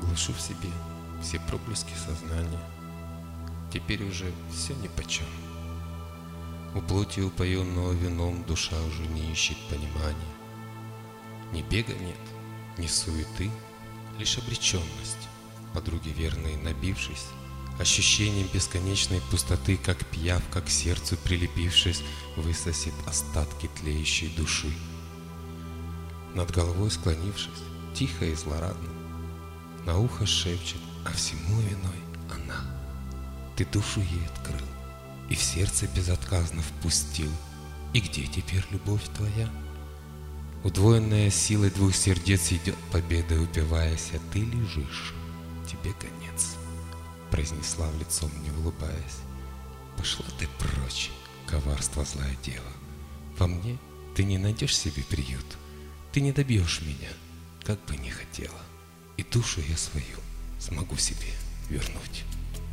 глушу в себе все проблески сознания. Теперь уже все нипочем. У плоти, упоенного вином, душа уже не ищет понимания. Ни бега нет, ни суеты, лишь обреченность, подруги верные набившись, ощущением бесконечной пустоты, как пиявка к сердцу прилепившись, высосет остатки тлеющей души. Над головой склонившись, тихо и злорадно, на ухо шепчет, а всему виной она. Ты душу ей открыл и в сердце безотказно впустил. И где теперь любовь твоя? Удвоенная силой двух сердец идет победа, упиваясь, а ты лежишь, тебе конец, произнесла в лицо мне, улыбаясь. Пошла ты прочь, коварство злая дева. Во мне ты не найдешь себе приют, ты не добьешь меня, как бы не хотела, и душу я свою смогу себе вернуть.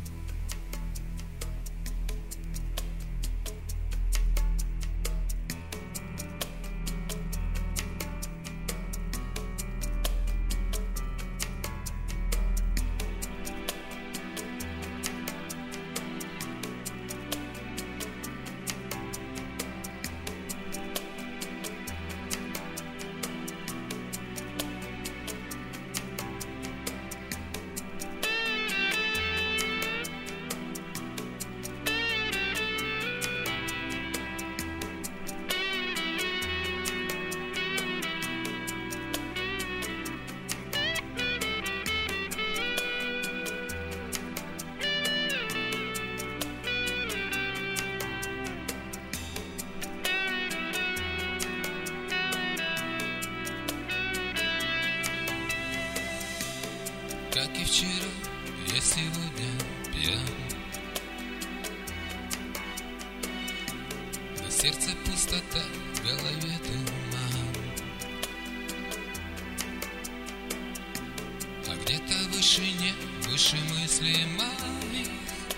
Как и вчера, я сегодня пьян. На сердце пустота, в голове туман. А где-то в вышине, выше мыслей моих,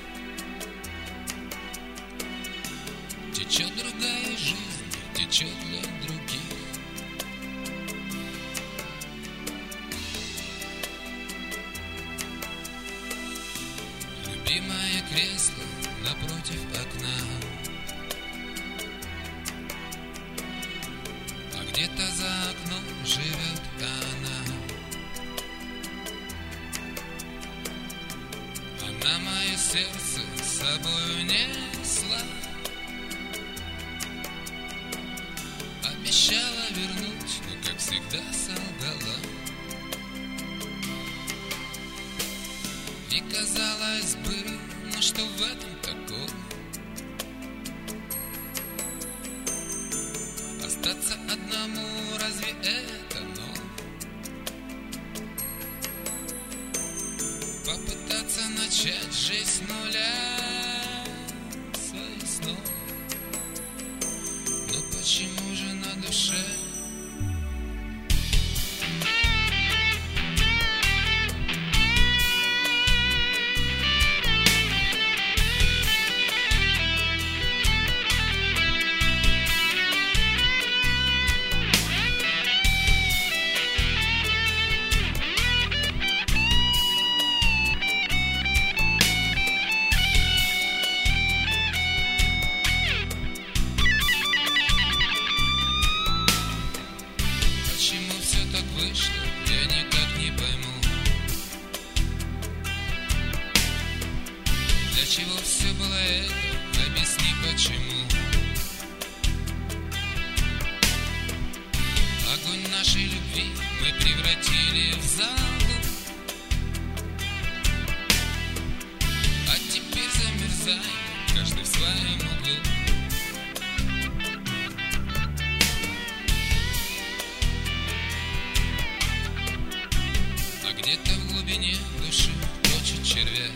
течет другая жизнь, течет для других. Любимое кресло напротив окна, а где-то за окном живет она. Она мое сердце с собой несла, обещала вернуть, но как всегда солгала. И казалось бы, ну что в этом такого? Остаться одному, разве это ново? Попытаться начать жизнь с нуля своих снов. Но почему же на душе вышло, я никак не пойму, для чего все было это, объясни почему. Огонь нашей любви мы превратили в залу, а теперь замерзаем, каждый в своем углу. Где-то в глубине души точит червя.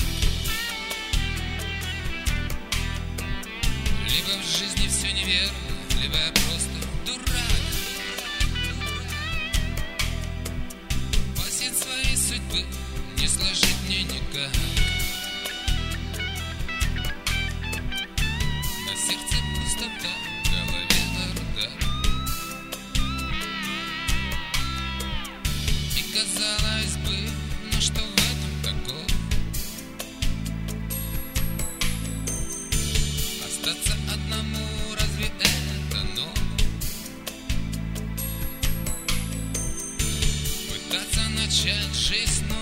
Либо в жизни все неверно, либо я просто дурак. Пассит своей судьбы не сложить мне никак. На сердце пустота, в голове бардак. И казалось бы, ну что в начавшись